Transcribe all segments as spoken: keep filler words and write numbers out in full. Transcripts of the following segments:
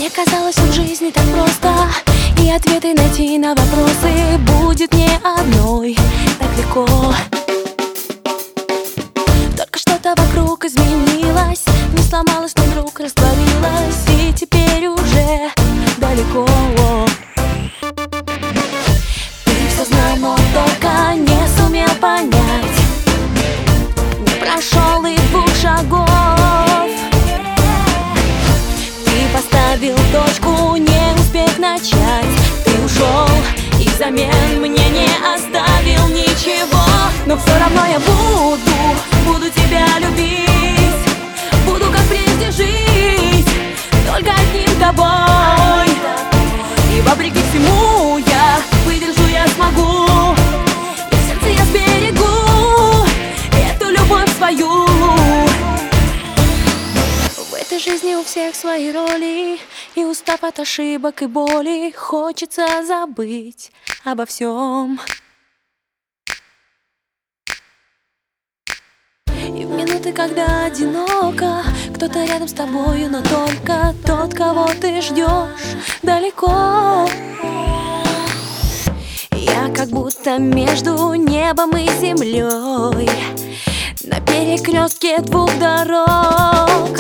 Мне казалось, в жизни так просто, и ответы найти на вопросы будет не одной так легко. Только что-то вокруг изменилось, не сломалось, но вдруг растворилось, и теперь уже далеко. Ты все знал, но только не сумел понять, не прошел и двух шагов. Поставил точку, не успев начать. Ты ушел, и взамен мне не оставил ничего. Но все равно я буду, буду тебя любить, буду как прежде жить, только одним тобой. И вопреки всему я выдержу, я смогу, и в сердце я сберегу эту любовь свою. В этой жизни у всех свои роли, и устав от ошибок и боли, хочется забыть обо всем. И в минуты, когда одиноко, кто-то рядом с тобою, но только тот, кого ты ждешь далеко. Я как будто между небом и землей, на перекрестке двух дорог.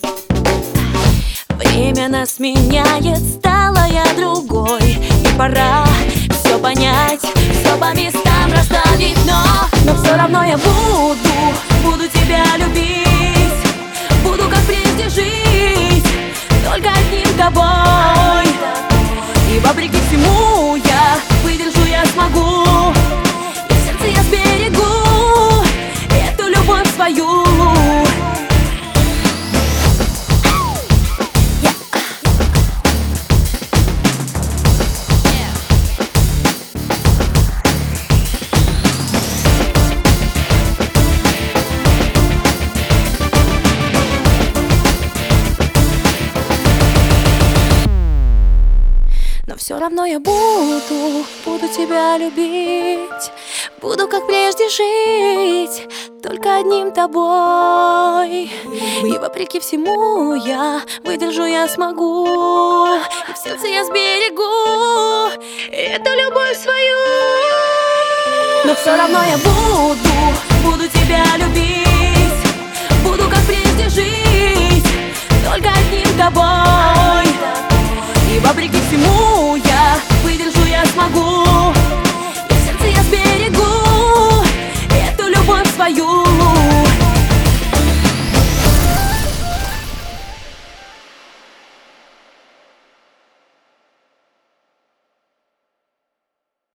Время нас меняет, стала я другой, и пора все понять, все по местам расставить. Но, но все равно я буду, буду тебя любить, буду как прежде жить, только одним тобой. И вопреки всему я выдержу, я смогу, и в сердце я сберегу эту любовь свою. Но все равно я буду, буду тебя любить, буду как прежде жить, только одним тобой. И вопреки всему я выдержу, я смогу, и в сердце я сберегу эту любовь свою. Но все равно я буду, буду тебя